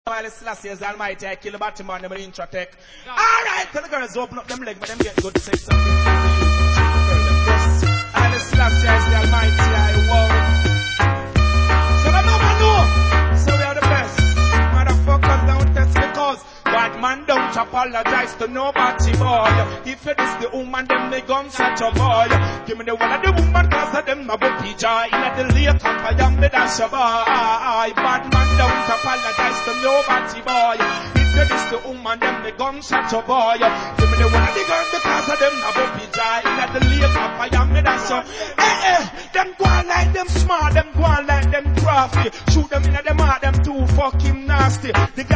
While Selassie is almighty, I kill the bottom man, them in Intratech. Alright, tell the girls open up them legs, but them get good sex. While Selassie is the almighty, I won. So the number know, so we are the best. Motherfuckers don't test because bad man don't apologize to nobody, boy. If it is the woman, then they gun such a boy. Give me the one of the woman, cause of them, my boy, joy. In the lake, I am the dash a boy. Bad man don't apologize to nobody, boy. If it is the woman, then they gun such a boy. Give me the one of the girl, because of them, my boy, joy. In the lake, I am the dash a them go on like them smart, them go on like them crafty. Shoot them in the mouth, them too fucking nasty. The